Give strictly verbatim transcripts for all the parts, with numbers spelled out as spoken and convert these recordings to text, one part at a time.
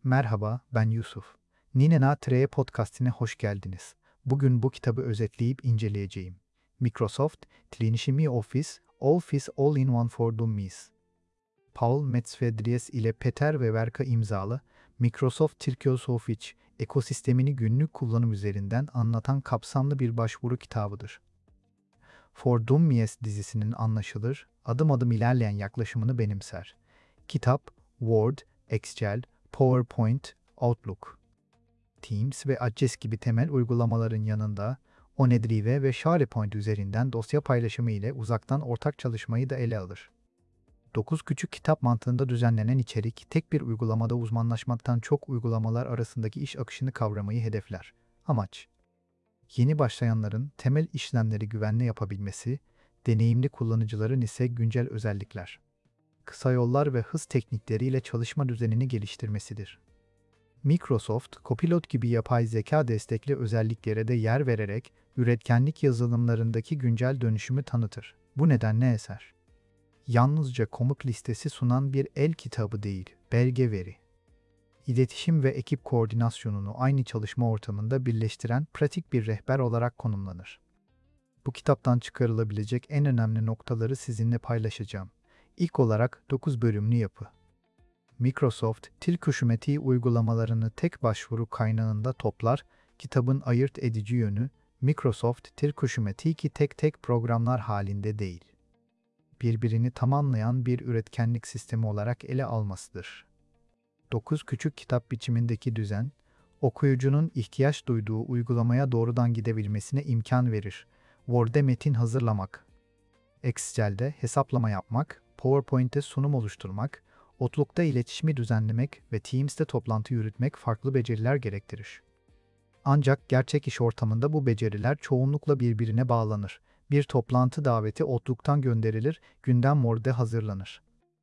Merhaba, ben Yusuf. Nine Na Tre'ye podcastine hoş geldiniz. Bugün bu kitabı özetleyip inceleyeceğim. Microsoft Trinity Office, Office All-in-One for Dummies. Paul Metzvedries ile Peter Wewerka imzalı, Microsoft Türkiye Office ekosistemini günlük kullanım üzerinden anlatan kapsamlı bir başvuru kitabıdır. For Dummies dizisinin anlaşılır, adım adım ilerleyen yaklaşımını benimser. Kitap, Word, Excel, PowerPoint, Outlook, Teams ve Access gibi temel uygulamaların yanında OneDrive ve SharePoint üzerinden dosya paylaşımı ile uzaktan ortak çalışmayı da ele alır. dokuz küçük kitap mantığında düzenlenen içerik, tek bir uygulamada uzmanlaşmaktan çok uygulamalar arasındaki iş akışını kavramayı hedefler. Amaç: yeni başlayanların temel işlemleri güvenli yapabilmesi, deneyimli kullanıcıların ise güncel özellikler, kısa yollar ve hız teknikleriyle çalışma düzenini geliştirmesidir. Microsoft, Copilot gibi yapay zeka destekli özelliklere de yer vererek üretkenlik yazılımlarındaki güncel dönüşümü tanıtır. Bu nedenle eser, yalnızca komut listesi sunan bir el kitabı değil, belge veri, İletişim ve ekip koordinasyonunu aynı çalışma ortamında birleştiren pratik bir rehber olarak konumlanır. Bu kitaptan çıkarılabilecek en önemli noktaları sizinle paylaşacağım. İlk olarak dokuz bölümlü yapı. Microsoft, Til Hükümeti uygulamalarını tek başvuru kaynağında toplar, kitabın ayırt edici yönü, Microsoft Til Hükümeti ki tek tek programlar halinde değil, birbirini tamamlayan bir üretkenlik sistemi olarak ele almasıdır. dokuz küçük kitap biçimindeki düzen, okuyucunun ihtiyaç duyduğu uygulamaya doğrudan gidebilmesine imkan verir. Word'de metin hazırlamak, Excel'de hesaplama yapmak, PowerPoint'te sunum oluşturmak, Outlook'ta iletişimi düzenlemek ve Teams'te toplantı yürütmek farklı beceriler gerektirir. Ancak gerçek iş ortamında bu beceriler çoğunlukla birbirine bağlanır. Bir toplantı daveti Outlook'tan gönderilir, gündem Word'de hazırlanır.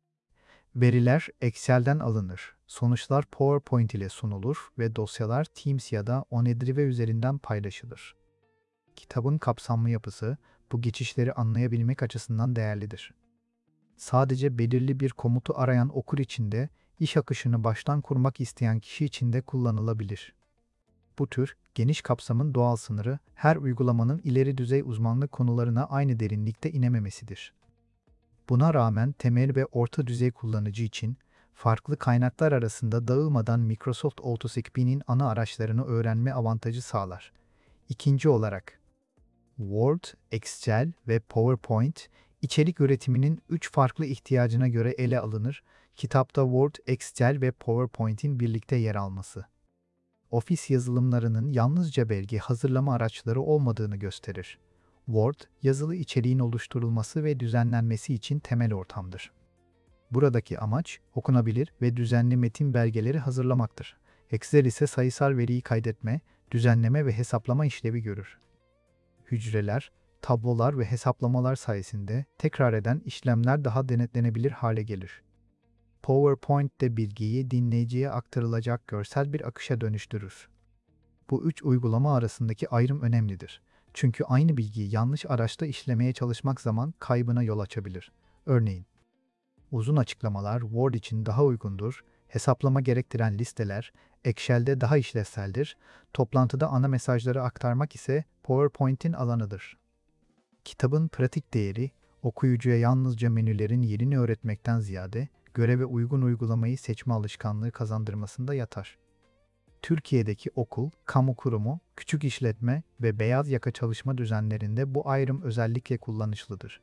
Veriler Excel'den alınır, sonuçlar PowerPoint ile sunulur ve dosyalar Teams ya da OneDrive üzerinden paylaşılır. Kitabın kapsamlı yapısı, bu geçişleri anlayabilmek açısından değerlidir. Sadece belirli bir komutu arayan okur için de, iş akışını baştan kurmak isteyen kişi için de kullanılabilir. Bu tür, geniş kapsamın doğal sınırı, her uygulamanın ileri düzey uzmanlık konularına aynı derinlikte inememesidir. Buna rağmen temel ve orta düzey kullanıcı için, farklı kaynaklar arasında dağılmadan Microsoft AutoSCP'nin ana araçlarını öğrenme avantajı sağlar. İkinci olarak, Word, Excel ve PowerPoint, içerik üretiminin üç farklı ihtiyacına göre ele alınır. Kitapta Word, Excel ve PowerPoint'in birlikte yer alması, Office yazılımlarının yalnızca belge hazırlama araçları olmadığını gösterir. Word, yazılı içeriğin oluşturulması ve düzenlenmesi için temel ortamdır. Buradaki amaç, okunabilir ve düzenli metin belgeleri hazırlamaktır. Excel ise sayısal veriyi kaydetme, düzenleme ve hesaplama işlevi görür. Hücreler, tablolar ve hesaplamalar sayesinde tekrar eden işlemler daha denetlenebilir hale gelir. PowerPoint de bilgiyi dinleyiciye aktarılacak görsel bir akışa dönüştürür. Bu üç uygulama arasındaki ayrım önemlidir. Çünkü aynı bilgiyi yanlış araçta işlemeye çalışmak zaman kaybına yol açabilir. Örneğin, uzun açıklamalar Word için daha uygundur, hesaplama gerektiren listeler Excel'de daha işlevseldir, toplantıda ana mesajları aktarmak ise PowerPoint'in alanıdır. Kitabın pratik değeri, okuyucuya yalnızca menülerin yerini öğretmekten ziyade, göreve uygun uygulamayı seçme alışkanlığı kazandırmasında yatar. Türkiye'deki okul, kamu kurumu, küçük işletme ve beyaz yaka çalışma düzenlerinde bu ayrım özellikle kullanışlıdır.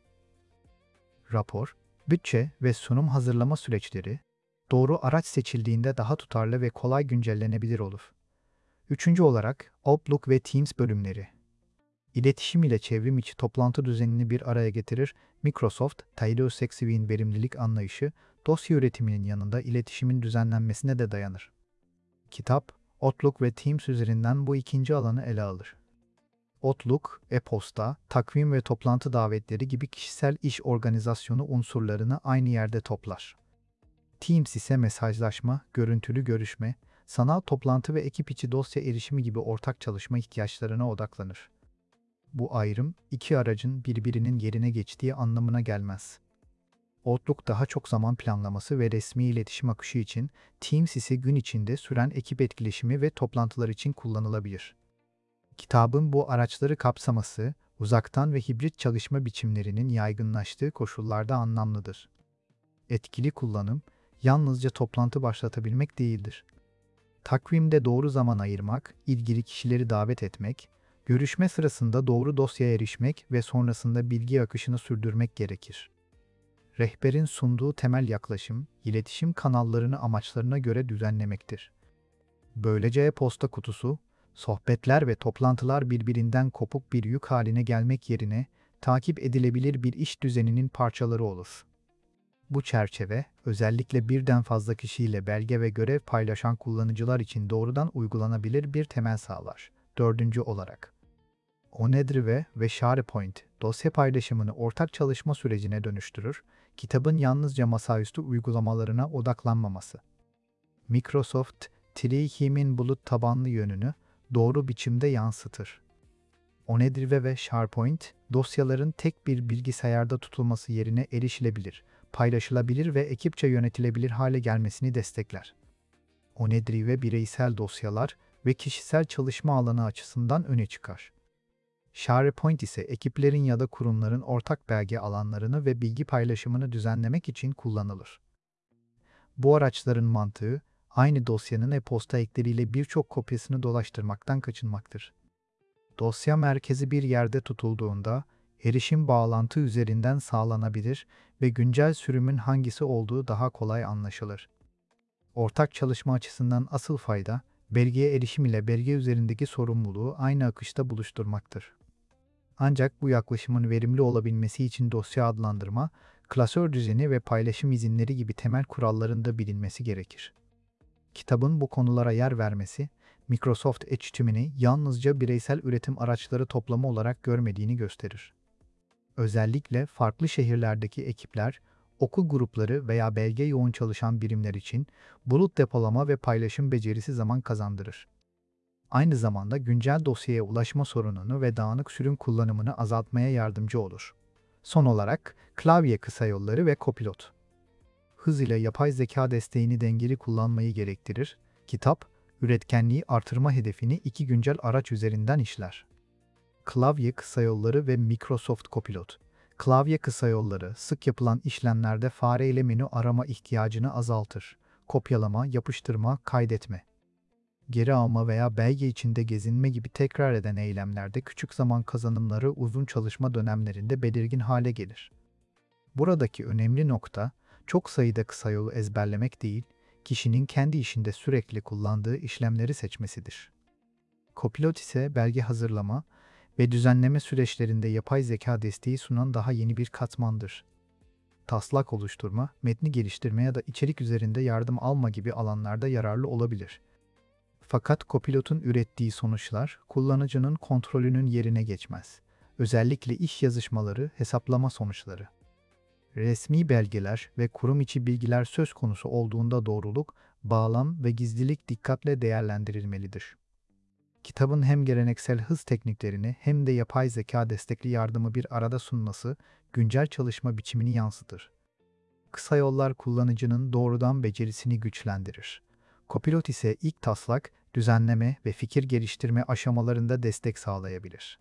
Rapor, bütçe ve sunum hazırlama süreçleri, doğru araç seçildiğinde daha tutarlı ve kolay güncellenebilir olur. Üçüncü olarak, Outlook ve Teams bölümleri. İletişim ile çevrim içi toplantı düzenini bir araya getirir. Microsoft, Taylor-Sexiv'in verimlilik anlayışı, dosya üretiminin yanında iletişimin düzenlenmesine de dayanır. Kitap, Outlook ve Teams üzerinden bu ikinci alanı ele alır. Outlook, e-posta, takvim ve toplantı davetleri gibi kişisel iş organizasyonu unsurlarını aynı yerde toplar. Teams ise mesajlaşma, görüntülü görüşme, sanal toplantı ve ekip içi dosya erişimi gibi ortak çalışma ihtiyaçlarına odaklanır. Bu ayrım, iki aracın birbirinin yerine geçtiği anlamına gelmez. Outlook daha çok zaman planlaması ve resmi iletişim akışı için, Teams ise gün içinde süren ekip etkileşimi ve toplantılar için kullanılabilir. Kitabın bu araçları kapsaması, uzaktan ve hibrit çalışma biçimlerinin yaygınlaştığı koşullarda anlamlıdır. Etkili kullanım, yalnızca toplantı başlatabilmek değildir. Takvimde doğru zaman ayırmak, ilgili kişileri davet etmek, görüşme sırasında doğru dosyaya erişmek ve sonrasında bilgi akışını sürdürmek gerekir. Rehberin sunduğu temel yaklaşım, iletişim kanallarını amaçlarına göre düzenlemektir. Böylece e-posta kutusu, sohbetler ve toplantılar birbirinden kopuk bir yük haline gelmek yerine takip edilebilir bir iş düzeninin parçaları olur. Bu çerçeve, özellikle birden fazla kişiyle belge ve görev paylaşan kullanıcılar için doğrudan uygulanabilir bir temel sağlar. Dördüncü olarak, OneDrive ve SharePoint, dosya paylaşımını ortak çalışma sürecine dönüştürür, kitabın yalnızca masaüstü uygulamalarına odaklanmaması. Microsoft, Team'in bulut tabanlı yönünü doğru biçimde yansıtır. OneDrive ve SharePoint, dosyaların tek bir bilgisayarda tutulması yerine erişilebilir, paylaşılabilir ve ekipçe yönetilebilir hale gelmesini destekler. OneDrive bireysel dosyalar ve kişisel çalışma alanı açısından öne çıkar. SharePoint ise ekiplerin ya da kurumların ortak belge alanlarını ve bilgi paylaşımını düzenlemek için kullanılır. Bu araçların mantığı, aynı dosyanın e-posta ekleriyle birçok kopyasını dolaştırmaktan kaçınmaktır. Dosya merkezi bir yerde tutulduğunda, erişim bağlantı üzerinden sağlanabilir ve güncel sürümün hangisi olduğu daha kolay anlaşılır. Ortak çalışma açısından asıl fayda, belgeye erişim ile belge üzerindeki sorumluluğu aynı akışta buluşturmaktır. Ancak bu yaklaşımın verimli olabilmesi için dosya adlandırma, klasör düzeni ve paylaşım izinleri gibi temel kuralların da bilinmesi gerekir. Kitabın bu konulara yer vermesi, Microsoft Edge tümünü yalnızca bireysel üretim araçları toplamı olarak görmediğini gösterir. Özellikle farklı şehirlerdeki ekipler, okul grupları veya belge yoğun çalışan birimler için bulut depolama ve paylaşım becerisi zaman kazandırır. Aynı zamanda güncel dosyaya ulaşma sorununu ve dağınık sürüm kullanımını azaltmaya yardımcı olur. Son olarak, klavye kısayolları ve Copilot. Hız ile yapay zeka desteğini dengeli kullanmayı gerektirir. Kitap, üretkenliği artırma hedefini iki güncel araç üzerinden işler. Klavye kısayolları ve Microsoft Copilot. Klavye kısayolları sık yapılan işlemlerde fare ile menü arama ihtiyacını azaltır. Kopyalama, yapıştırma, kaydetme, geri alma veya belge içinde gezinme gibi tekrar eden eylemlerde küçük zaman kazanımları uzun çalışma dönemlerinde belirgin hale gelir. Buradaki önemli nokta, çok sayıda kısa yolu ezberlemek değil, kişinin kendi işinde sürekli kullandığı işlemleri seçmesidir. Copilot ise belge hazırlama ve düzenleme süreçlerinde yapay zeka desteği sunan daha yeni bir katmandır. Taslak oluşturma, metni geliştirme ya da içerik üzerinde yardım alma gibi alanlarda yararlı olabilir. Fakat Copilot'un ürettiği sonuçlar kullanıcının kontrolünün yerine geçmez. Özellikle iş yazışmaları, hesaplama sonuçları. Resmi belgeler ve kurum içi bilgiler söz konusu olduğunda doğruluk, bağlam ve gizlilik dikkatle değerlendirilmelidir. Kitabın hem geleneksel hız tekniklerini hem de yapay zeka destekli yardımı bir arada sunması, güncel çalışma biçimini yansıtır. Kısa yollar kullanıcının doğrudan becerisini güçlendirir. Copilot ise ilk taslak, düzenleme ve fikir geliştirme aşamalarında destek sağlayabilir.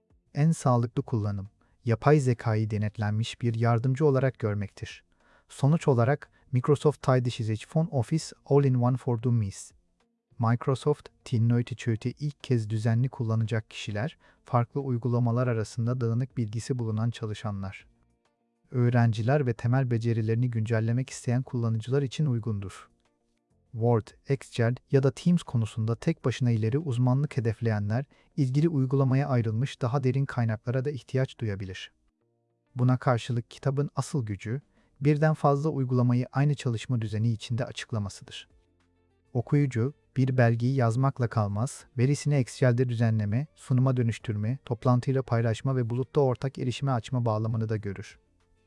En sağlıklı kullanım, yapay zekayı denetlenmiş bir yardımcı olarak görmektir. Sonuç olarak, Microsoft Teams Phone Office All-in-One for Dummies. Microsoft Teams'i ilk kez düzenli kullanacak kişiler, farklı uygulamalar arasında dağınık bilgisi bulunan çalışanlar, öğrenciler ve temel becerilerini güncellemek isteyen kullanıcılar için uygundur. Word, Excel ya da Teams konusunda tek başına ileri uzmanlık hedefleyenler, ilgili uygulamaya ayrılmış daha derin kaynaklara da ihtiyaç duyabilir. Buna karşılık kitabın asıl gücü, birden fazla uygulamayı aynı çalışma düzeni içinde açıklamasıdır. Okuyucu, bir belgeyi yazmakla kalmaz, verisini Excel'de düzenleme, sunuma dönüştürme, toplantıyla paylaşma ve bulutta ortak erişime açma bağlamını da görür.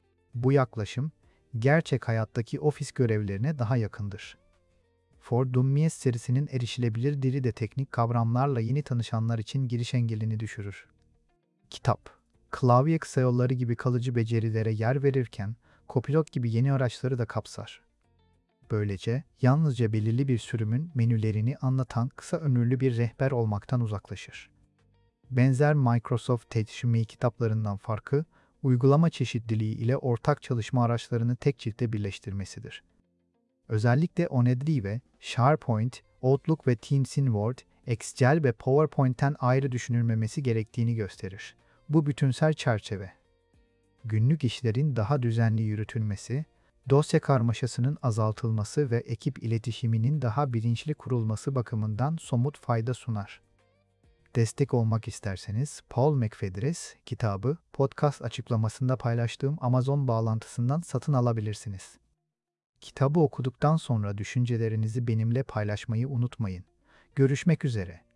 Bu yaklaşım, gerçek hayattaki ofis görevlerine daha yakındır. For Dummies serisinin erişilebilir dili de teknik kavramlarla yeni tanışanlar için giriş engelini düşürür. Kitap, klavye kısayolları gibi kalıcı becerilere yer verirken, Copilot gibi yeni araçları da kapsar. Böylece yalnızca belirli bir sürümün menülerini anlatan kısa ömürlü bir rehber olmaktan uzaklaşır. Benzer Microsoft Teams kitaplarından farkı, uygulama çeşitliliği ile ortak çalışma araçlarını tek ciltte birleştirmesidir. Özellikle OneDrive, SharePoint, Outlook ve Teams'in Word, Excel ve PowerPoint'ten ayrı düşünülmemesi gerektiğini gösterir. Bu bütünsel çerçeve, günlük işlerin daha düzenli yürütülmesi, dosya karmaşasının azaltılması ve ekip iletişiminin daha bilinçli kurulması bakımından somut fayda sunar. Destek olmak isterseniz Paul McFedries kitabı podcast açıklamasında paylaştığım Amazon bağlantısından satın alabilirsiniz. Kitabı okuduktan sonra düşüncelerinizi benimle paylaşmayı unutmayın. Görüşmek üzere.